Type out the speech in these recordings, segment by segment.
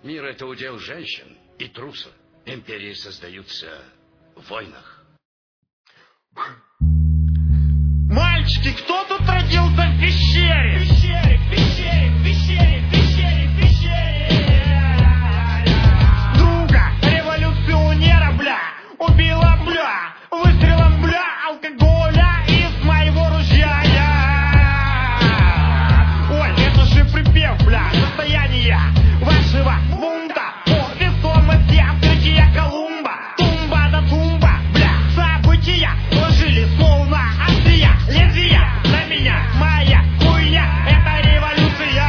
Мир — это удел женщин и трусов. Империи создаются в войнах. Мальчики, кто тут родился в пещере? В пещере, в пещере, в пещере, в пещере, в пещере. Друга, революционера, бля, убила, бля, выстрелом, бля, алкоголя из моего ружья. Ой, это же припев, бля, состояние вашего бунта. О, весомости, открытия Колумба. Тумба да тумба, бля, события сложили словно острия, лезвия на меня, моя хуйня, это революция.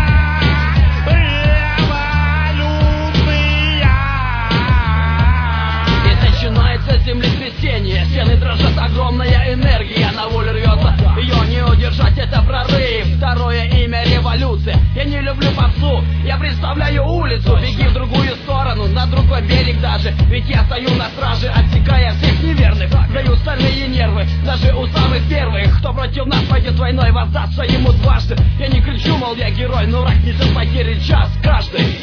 Революция. И начинается землетрясение, стены дрожат, огромная энергия на волю рвется. Ее не удержать, это прорыв. Второе имя — революция. Я не люблю попсу, я представляю улицу. Беги в другую сторону, на другой берег даже. Ведь я стою на страже, отсекая всех неверных. Даю стальные нервы, даже у самых первых. Кто против нас пойдет войной, воздастся ему дважды. Я не кричу, мол, я герой, но враг несет потери час каждый.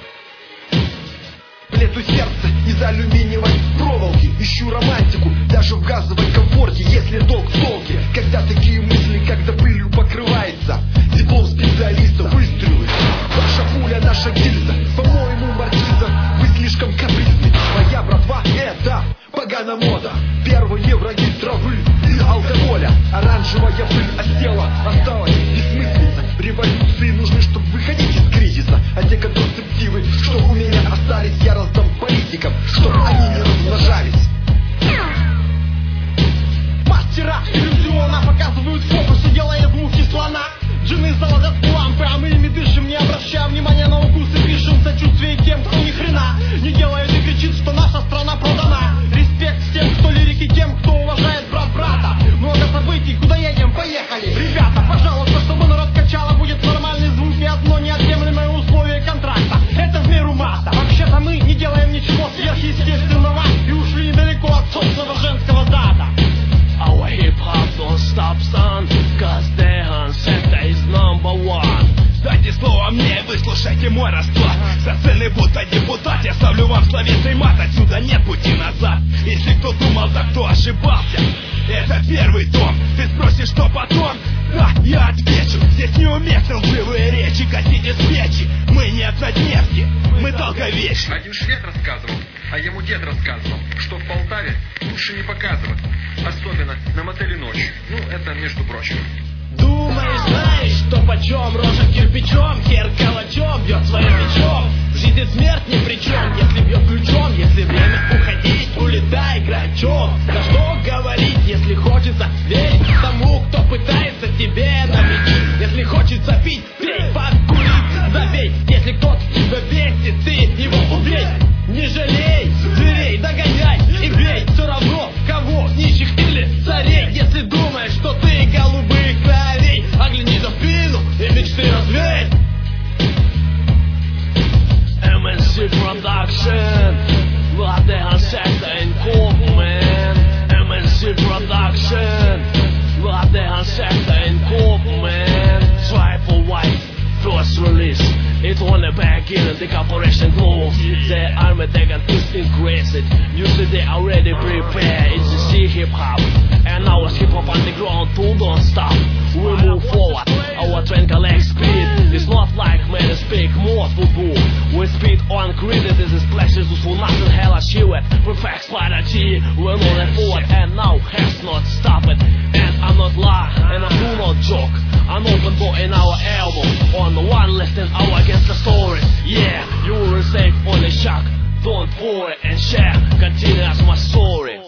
Плету сердце из алюминиевой проволоки. Ищу романтику даже в газовой комфорте, если долг в долге. Когда такие мысли, когда пылью покрывается диплом специалиста, выстрелы. Ваша пуля, наша гильза, по-моему, маркиза, вы слишком капризны. Моя братва — это поганая мода. Первые враги травы и алкоголя. Оранжевая пыль осела, осталась бессмыслица. Революции нужны, чтобы выходить из кризиса. А те контрацептивы, что у меня остались, я раздам политикам, чтобы они не размножались. Мастера иллюзиона показывают фокусы, делая из мухи слона. Джины заводят лампы, а мы ими дышим, не обращая внимания на укусы. Пишем сочувствие тем, кто ни хрена не делает и кричит, что наша страна продана. Респект всем, кто лирики, тем, кто уважает брат-брата. Много событий, куда едем, поехали. Ребята, пожалуйста, чтобы народ качало, будет нормальный звук и одно неотъемлемое условие контракта. Это в меру масса. Вообще-то мы не делаем ничего сверхъестественного и ушли недалеко от собственного женского зада. Our hip-hop don't stop, son, cause dance это is number one. Дайте слово мне, выслушайте мой расклад. Со сцены будто депутат, я ставлю вам словесный мат. Отсюда нет пути назад. Если кто думал, так кто ошибался. Это первый том, ты спросишь, что потом? Да, я отвечу, здесь неуместны лживые речи. Катите с печи, мы не однодневки, мы долговечны. Один швед рассказывал, а ему дед рассказывал, что в Полтаве лучше не показывать, особенно на мотеле ночью. Ну, это между прочим. Думаешь, знаешь, что почем? Рожа кирпичом, хер калачом, бьет своим мечом. В жизни смерть ни при чем, если бьет ключом. Если время уходить, улетай грачом. Да что говорить, если хочется верить тому, кто пытается тебе навредить. Если хочется пить, пей, покурить, забей. Если кто-то тебя бесит, ты его убей. Не жалей, зверей, догоняй и бей. Все равно, кого, нищих или царей. Если думаешь, что ты голубых кровей, огляни за спину и мечты развей. MNC Production, Vladimir Sekta in Copenhagen. MNC Production, Vladimir Sekta in Copenhagen. Triple White, first release. It only back in the corporation goals. The army they got instinct crazy. Usually they already prepared. It's the C hip hop, and our hip hop underground too don't stop. We move forward, our train collects speed. It's not like men speak more football. We speed on credit, this is splashes for nothing hell achieve it. Perfect spider G, we're moving forward and now has not stopped it. And I'm not lying, and I do not joke. An open door in our album, on the one list in our against the story. Yeah, you will receive only shock. Don't worry and share, continue as my story.